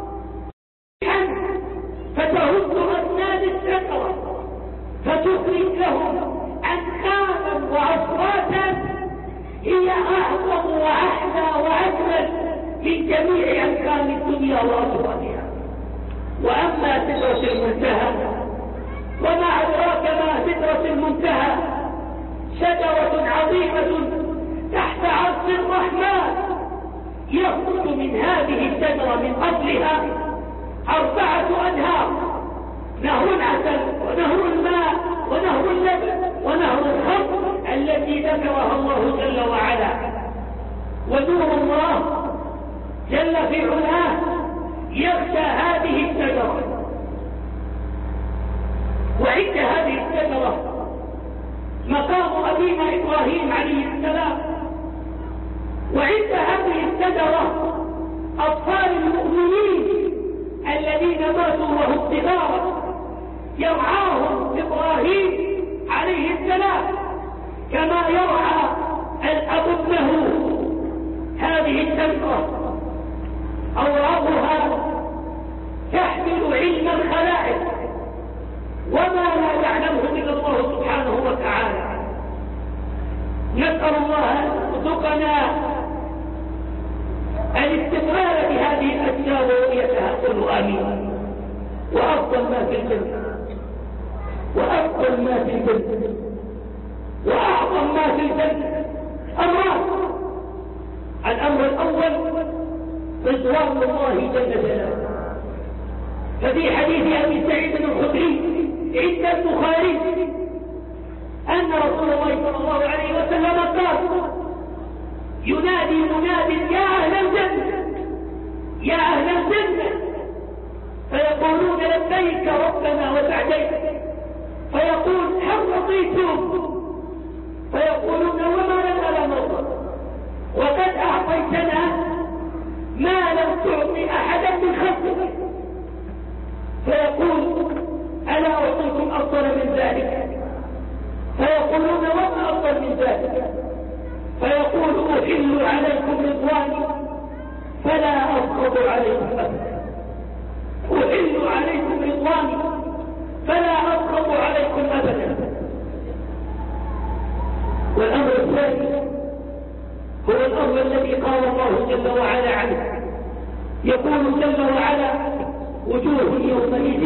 فتهز أسنان الشجرة فتخرج لهم أنخاما وأصواتا هي أعظم وأحلى وأجمل من جميع أنخام الدنيا وأصواتها. وأما سدرة المنتهى وما أدراك ما سدرة المنتهى شجرة عظيمة تحت عرش الرحمن يخرج من هذه الشجرة من أصلها أربعة أنهار نهر العسل ونهر الماء ونهر اللبن ونهر الخمر التي ذكرها الله جل وعلا. ونور الله جل في علاه يغشى هذه الشجرة. وعند هذه الشجرة مقام أبينا إبراهيم عليه السلام. وعند هذه الشجرة أطفال المؤمنين الذين ماتوا وهم صغار يرعاهم إبراهيم عليه السلام كما يرعى الأب ابنه. هذه الشجرة أوراقها تحمل علم الخلائق وما لا يعلمه إلا الله سبحانه وتعالى. نسأل الله أن يرزقنا الاستقرار بهذه الأشياء ورؤيتها قل آمين. وأفضل ما في الجنة وأفضل ما في الجنة وأعظم ما في الجنة أمران. الأمر الأول رضوان الله جل جلاله. ففي حديث أبي سعيد الخدري عند البخاري أن رسول الله صلى الله عليه وسلم قال ينادي مناد يا أهل الجنة يا أهل الجنة فيقولون لبيك ربنا وسعديك فيقول هل رضيتم فيقولون وما لنا لا نرضى وقد أعطيتنا ما لم تعطي أحدا من خلقك. فيقول ألا أعطيكم أفضل من ذلك فيقولون وما أفضل من ذلك فيقول أحل عليكم رضواني فلا أفقد عليكم أبدا أحل عليكم رضواني فلا أفقد عليكم أبدا. والأمر الثاني الذي قال الله جل وعلا عنه. يقول جل وعلا: وجوه يومئذ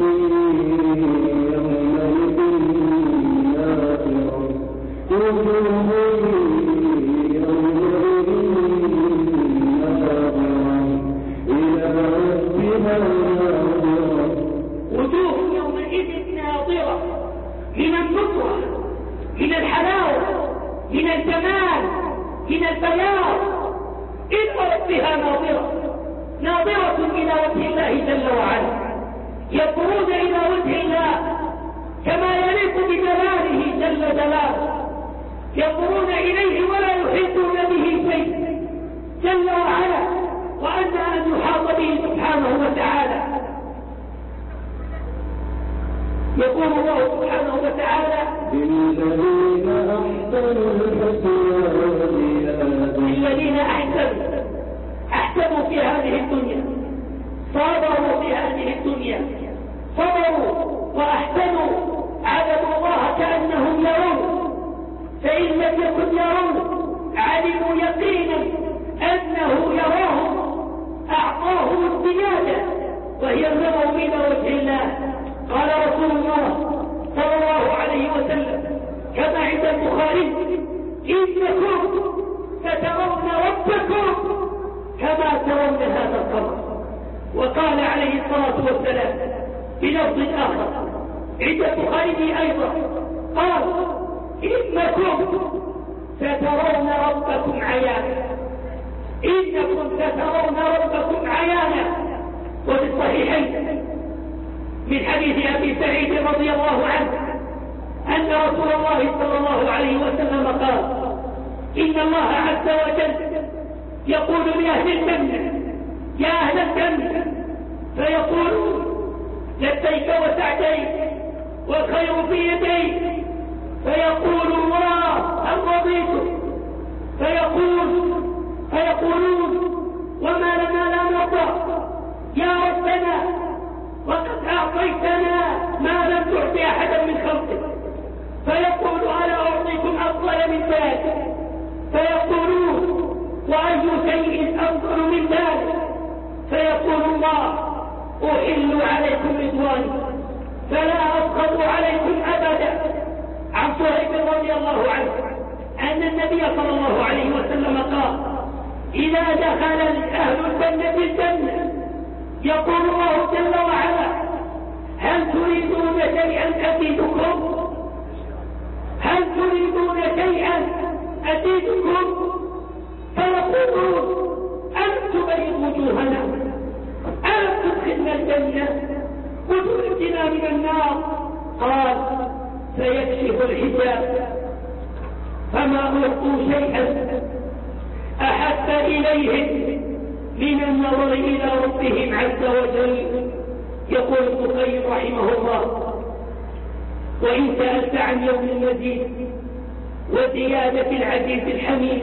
وجوه يومئذ ناظرة من النصرة، من الحلاوة، من الجمال، من البياض، إلى ربها ناظرة، ناظرة إلى وجه الله جل وعلا، ينظرون إلى وجه الله كما يليق بجلاله جل جلاله، ينظرون إليه ولا يحيطون به شيء جل وعلا، وأن أن يحاط به سبحانه وتعالى. يقول الله سبحانه وتعالى: للذين أحسنوا الحسنى وزيادة. للذين أحسنوا أحسنوا في هذه الدنيا، صبروا في هذه الدنيا، صبروا وأحسنوا، عبدوا الله كأنهم يرون، فإن لم يكن يرون علموا يقينا أنه يراهم، أعطاهم الزيادة وهي النظر إلى وجه الله. قال رسول الله صلى الله عليه وسلم كما عند البخاري: إنكم سترون ربكم كما ترون هذا القمر. وقال عليه الصلاة والسلام بلفظ آخر عند البخاري أيضا قال: إنكم سترون ربكم عيانا، إنكم سترون ربكم عيانا. وفي الصحيحين من حديث أبي سعيد رضي الله عنه أن رسول الله صلى الله عليه وسلم قال: إن الله عز وجل يقول لأهل الجنة: يا أهل الجنة، فيقولون: لبيك وسعديك والخير في يديك. فيقول الله: هل رضيتم؟ فيقول فيقولون: وما لنا لا نرضى يا ربنا، وقد أعطيتنا ما لم تعطي أحدا من خلقك. فيقول: ألا أعطيكم أفضل من ذلك؟ فيقولون: وأي شيء أفضل من ذلك؟ فيقول الله: أحل عليكم رضواني فلا أبغض عليكم أبدا. عن صهيب رضي الله عنه أن النبي صلى الله عليه وسلم قال: إذا دخل أهل الجنة الجنة يقول الله جل وعلا: هل تريدون شيئا أزيدكم؟ هل تريدون شيئا أزيدكم؟ فيقولون: ألم تبيض وجوهنا، ألم تدخلنا الجنة وتخرجنا من النار؟ قال: فيكشف الحجاب فما أعطوا شيئا أحب إليهم من النظر إلى ربهم عز وجل. يقول ابن القيم رحمه الله: وإن سألت عن يوم المزيد وزيادة العزيز الحميد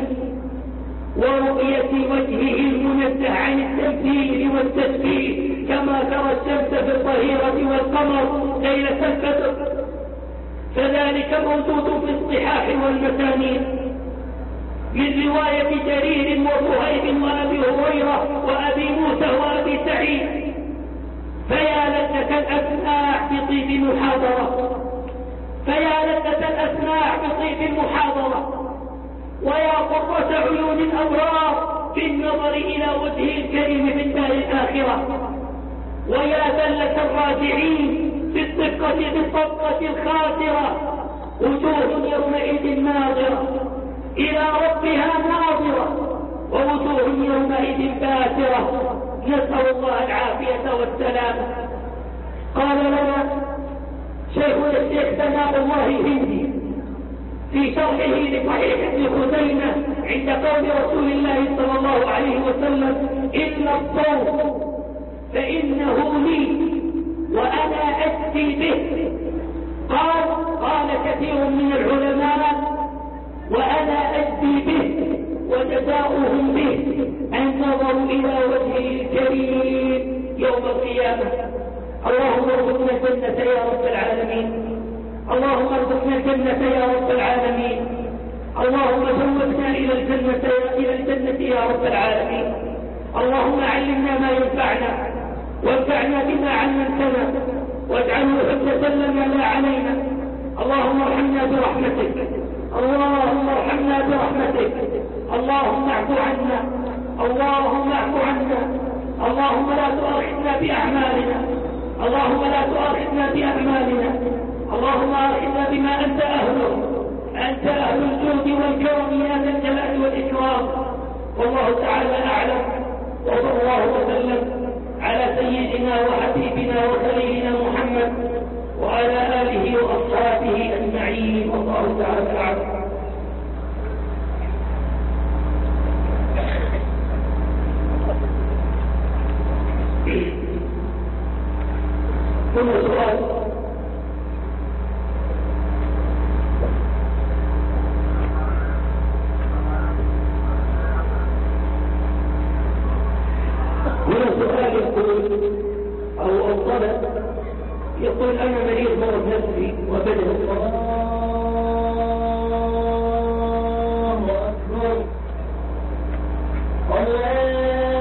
ورؤية وجهه المنزه عن التمثيل والتشبيه كما ترى الشمس في الظهيرة والقمر ليلة البدر، فذلك موجود في الصحاح والمسانيد من رواية جرير وصهيب وأبي هريرة وأبي موسى وأبي سعيد. فيا لذة الأسماع بطيب المحاضرة، فيا لذة الأسماع بطيب المحاضرة، ويا قرة عيون الأبرار بالنظر إلى وجهه الكريم في الدار الآخرة، ويا ذلة الراجعين بالدقة بالطبقة الخاسرة. وجوه يومئذ ناظرة إلى ربها ناظرة، ووجوه يومئذ باسرة. نسأل الله العافية والسلام. قال لنا شيخنا الشيخ ثناء الله الهندي في شرحه لصحيح ابن خزيمة عند قول رسول الله صلى الله عليه وسلم: إلا الصوم فإنه لي وأنا أجزي به. قال قال كثير من العلماء: وأنا أجزي به وجزاؤهم به النظر إلى وجهه الكريم يوم القيامة. اللهم ارزقنا الجنة يا رب العالمين، اللهم ارزقنا الجنة يا رب العالمين، اللهم زودنا إلى الجنة إلى الجنة يا رب العالمين. اللهم علمنا ما ينفعنا وانفعنا بما علمتنا واجعله حجة لنا لا علينا. اللهم ارحمنا برحمتك، اللهم ارحمنا برحمتك، اللهم اعف عنا، اللهم اعف عنا، اللهم لا تؤاخذنا بأعمالنا، اللهم لا تؤاخذنا بأعمالنا، اللهم آخذنا بما أنت أهله، أنت أهل الجود والكرم يا ذا الجلال والإكرام. والله تعالى أعلم، وصلى الله وسلم على سيدنا وحبيبنا وخليلنا محمد وعلى آله وأصحابه أجمعين، والله تعالى أعلم. ثم سؤال هنا سؤال يقول أو أو طلب يقول أنا مريض مرض نفسي وبدأ الله أكبر الله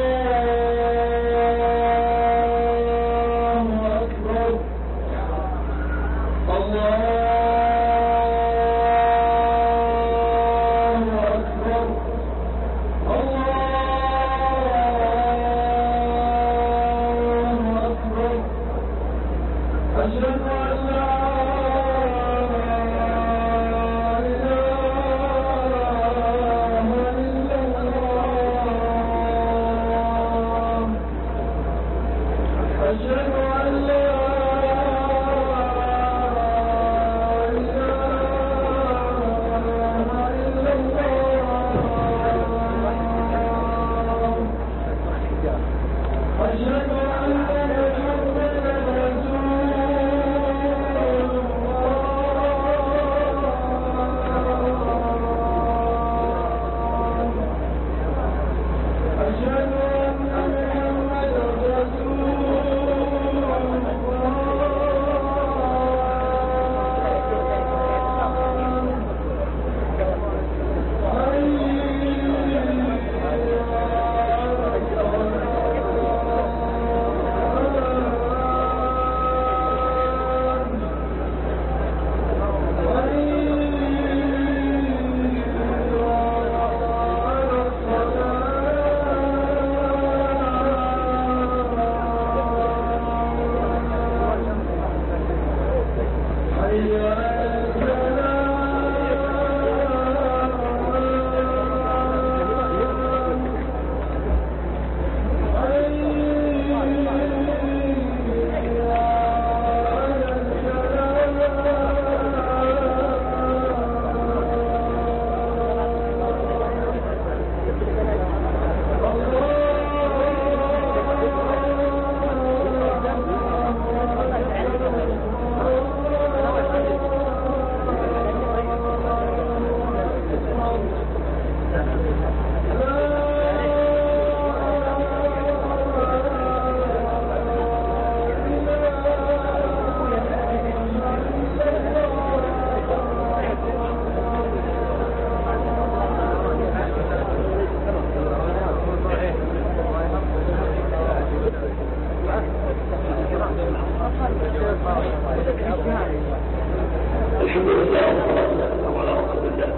الحمد لله والسلام على رسول الله.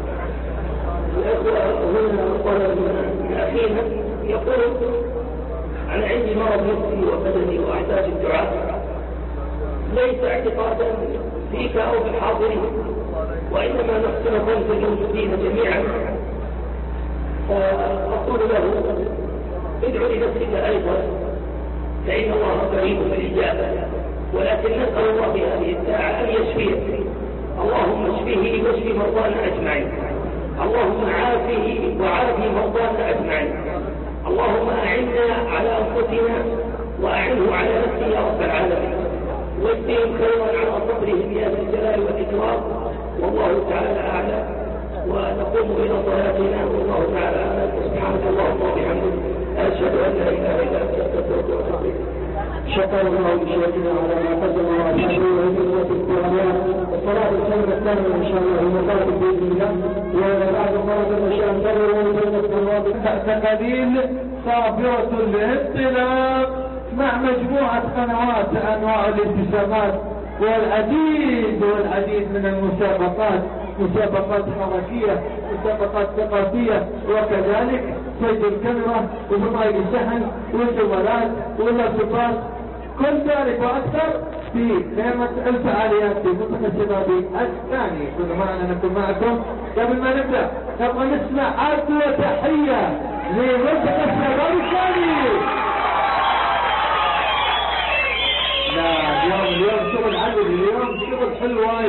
الأخوة هنا طلب من أخينا يقول أنا عندي مرض نفسي وبدني وأحتاج الدعاء، ليس اعتقادا فيك أو بالحاضرين، وإنما نحسن ظن في الموجودين جميعا. فأقول له ادعو لنفسك أيضا فإن الله قريب بالإجابة، ولكن نسأل الله في هذه الساعة أن يشفيه. اللهم اشفه واشف مرضانا أجمعين، اللهم عافه وعافي مرضانا أجمعين، اللهم أعنا على أنفسنا وأعنه على نفسه يا رب العالمين، واجزهم خيرا على صبرهم يا ذا الجلال والإكرام. والله تعالى أعلم، ونقوم إلى صلاتنا والله تعالى أعلم. سبحانك اللهم وبحمدك أشهد أن لا إله إلا أنت أستغفرك وأتوب إليك. شكر الله لشيخنا على ما قدم وأشهد أن لا إله إلا الله والصلاة والسلام نكمل ان شاء الله المقاتل باذن الله. وبعد مرة الاشياء نكرر تقاليد صافرة الانطلاق مع مجموعة قنوات انواع الابتسامات والعديد والعديد من المسابقات، مسابقات حركية، مسابقات ثقافية، وكذلك صيد الكاميرا وبطايق السحن والجوالات واللاصقات، كل ذلك واكثر في خيمة الفعاليات في منطقة الشبابي الثاني. كل معنا نكون معكم. قبل ما نبدأ نبغى نسمع أقوى تحية لمنطقة الشبابي الثاني. لا اليوم اليوم شغل عدل، اليوم شغل حلو.